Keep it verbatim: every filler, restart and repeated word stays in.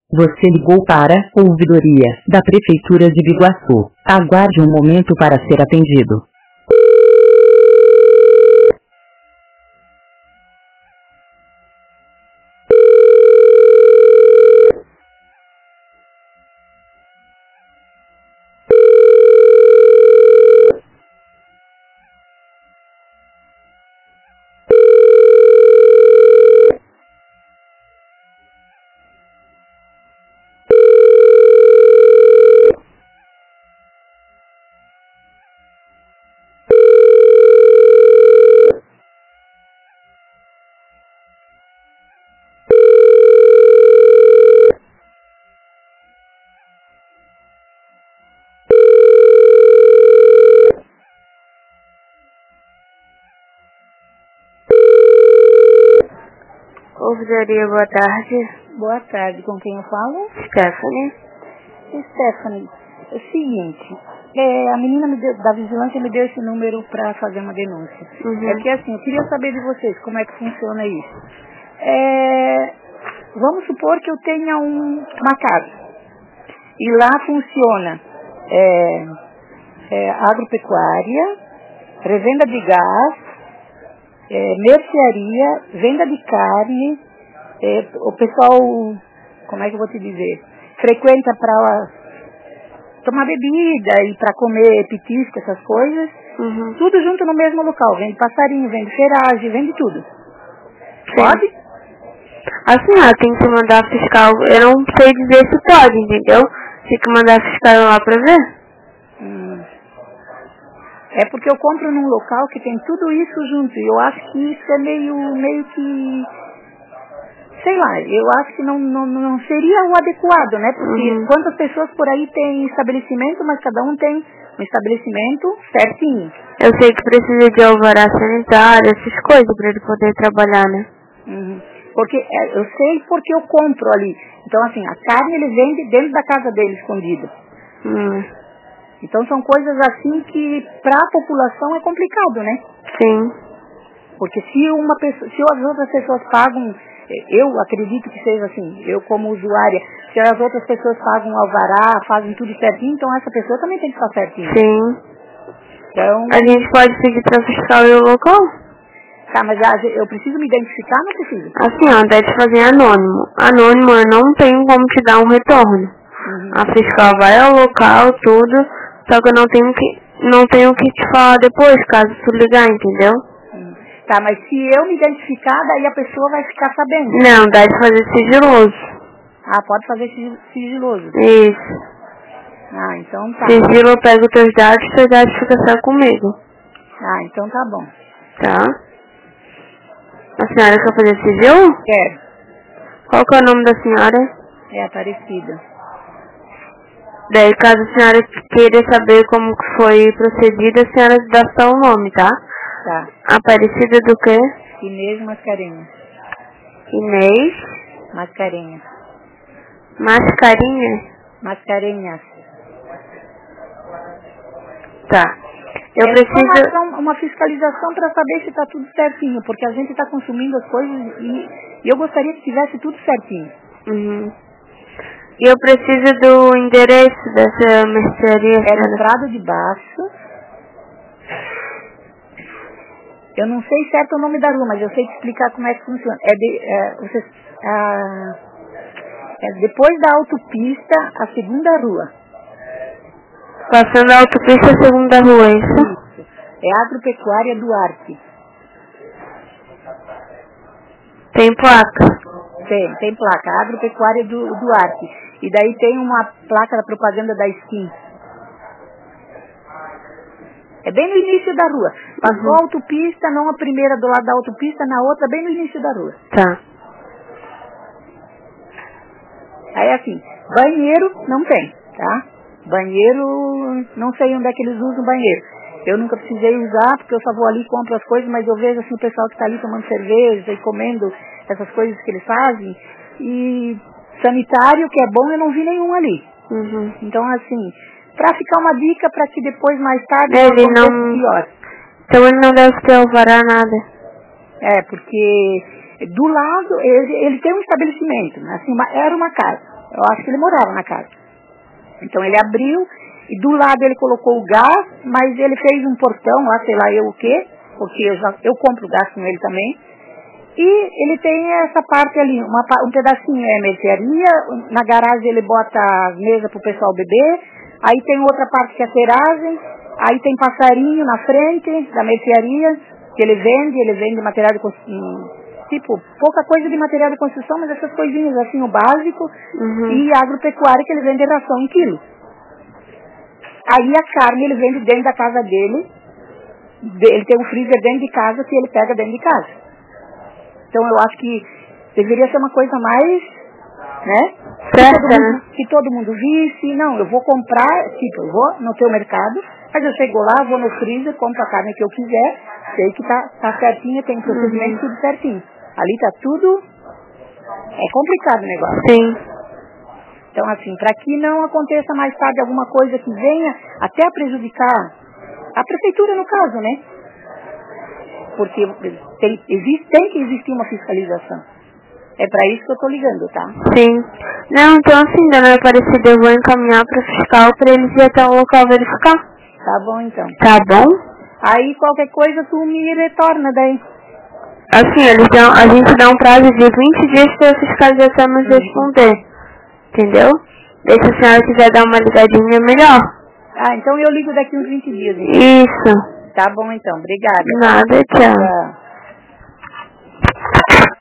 Você ligou para a ouvidoria da Prefeitura de Biguaçu. Aguarde um momento para ser atendido. Ouvidoria, boa tarde. Boa tarde, com quem eu falo? Stephanie. Stephanie, é o seguinte, é, a menina me deu, da vigilância me deu esse número para fazer uma denúncia. Uhum. É que assim, eu queria saber de vocês como é que funciona isso. É, vamos supor que eu tenha um, uma casa e lá funciona é, é, agropecuária, revenda de gás, É, mercearia, venda de carne, é, o pessoal, como é que eu vou te dizer, frequenta para tomar bebida e para comer petisco, essas coisas, Uhum. tudo junto no mesmo local, vende passarinho, vende ferragem, vende tudo. Sim. Pode? A senhora tem que mandar fiscal, eu não sei dizer se pode, entendeu? Tem que mandar fiscal lá pra ver. Hum. É porque eu compro num local que tem tudo isso junto. E eu acho que isso é meio, meio que... Sei lá, eu acho que não, não, não seria o adequado, né? Porque Uhum. quantas pessoas por aí têm estabelecimento, mas cada um tem um estabelecimento certinho. Eu sei que precisa de alvará sanitário, essas coisas, pra ele poder trabalhar, né? Uhum. Porque é, eu sei porque eu compro ali. Então, assim, a carne ele vende dentro da casa dele, escondida. Hum. Então são coisas assim que para a população é complicado, né? Sim. Porque se uma pessoa, se as outras pessoas pagam, eu acredito que seja assim, eu como usuária, se as outras pessoas pagam alvará, fazem tudo certinho, então essa pessoa também tem que estar certinha. Sim. Então, A gente pode pedir pra fiscal ir ao local? tá, mas já, eu preciso me identificar, não preciso? Assim, ó, deve fazer anônimo. Anônimo eu não tenho como te dar um retorno. Uhum. A fiscal vai ao local, tudo, só que eu não tenho que, não tenho que te falar depois, caso tu ligar, entendeu? Uhum. Tá, mas se eu me identificar, daí a pessoa vai ficar sabendo. Não, dá de fazer sigiloso. Ah, pode fazer sig- sigiloso. Isso. Ah, então tá. Sigilo, eu pego teus dados, teus dados ficam só comigo. Ah, então tá bom. Tá? A senhora quer fazer sigilo? Quero. Qual que é o nome da senhora? É Aparecida. Daí, caso a senhora queira saber como que foi procedida, a senhora dá só o nome, tá? Tá. Aparecida do quê? Inês Mascarenhas. Inês. Mascarenhas. Mascarinha? Mascarenhas. Tá. Eu é preciso... só uma, uma fiscalização para saber se está tudo certinho, porque a gente está consumindo as coisas e, e eu gostaria que tivesse tudo certinho. Uhum. E eu preciso do endereço dessa mercearia. É no Prado de Baixo. Eu não sei certo o nome da rua, mas eu sei te explicar como é que funciona. É, de, é, você, ah, é depois da autopista, a segunda rua. Passando a autopista, a segunda rua, isso? Isso. É Agropecuária Duarte. Tem placa? Tem, tem placa. Agropecuária do Duarte. E daí tem uma placa da propaganda da Skin. É bem no início da rua. Passou Uhum. a autopista, não a primeira do lado da autopista, na outra bem no início da rua. Tá. Aí assim, banheiro não tem, tá? Banheiro, não sei onde é que eles usam banheiro. Eu nunca precisei usar, porque eu só vou ali e compro as coisas, mas eu vejo assim o pessoal que está ali tomando cerveja e comendo essas coisas que eles fazem. E sanitário, que é bom, eu não vi nenhum ali. Uhum. Então assim, pra ficar uma dica para que depois, mais tarde, Ele não aconteça não... pior. Então ele não deve ter alvará nada. É, porque do lado, ele, ele tem um estabelecimento, assim, uma, era uma casa. Eu acho que ele morava na casa. Então ele abriu e do lado ele colocou o gás, mas ele fez um portão lá, sei lá eu o quê, porque eu, já, eu compro gás com ele também. E ele tem essa parte ali, uma, um pedacinho é mercearia, na garagem ele bota a mesa pro pessoal beber, aí tem outra parte que é terragem, aí tem passarinho na frente da mercearia, que ele vende, ele vende material de construção, tipo, pouca coisa de material de construção, mas essas coisinhas assim, o básico, uhum. e agropecuária que ele vende ração em quilo. Aí a carne ele vende dentro da casa dele, ele tem um freezer dentro de casa que ele pega dentro de casa. Então eu acho que deveria ser uma coisa mais, né? Certo, que, todo mundo, que todo mundo visse, não, eu vou comprar, tipo, eu vou no teu mercado, mas eu chego lá, vou no freezer, compro a carne que eu quiser, sei que tá, tá certinho, tem procedimento uhum. tudo certinho. Ali tá tudo, é complicado o negócio. Sim. Então assim, para que não aconteça mais tarde alguma coisa que venha até a prejudicar a prefeitura no caso, né? Porque tem, existe, tem que existir uma fiscalização. É para isso que eu estou ligando, tá? Sim. Não, então assim, dona Aparecida, eu vou encaminhar para o fiscal para eles ir até o local verificar. Tá bom, então. Tá bom? Aí qualquer coisa tu me retorna daí. Assim, eles dão, a gente dá um prazo de vinte dias para a fiscalização nos responder. Entendeu? E se a senhora quiser dar uma ligadinha, melhor. Ah, então eu ligo daqui uns vinte dias. Então. Isso. Tá bom, então. Obrigada. Nada, tchau. Tchau.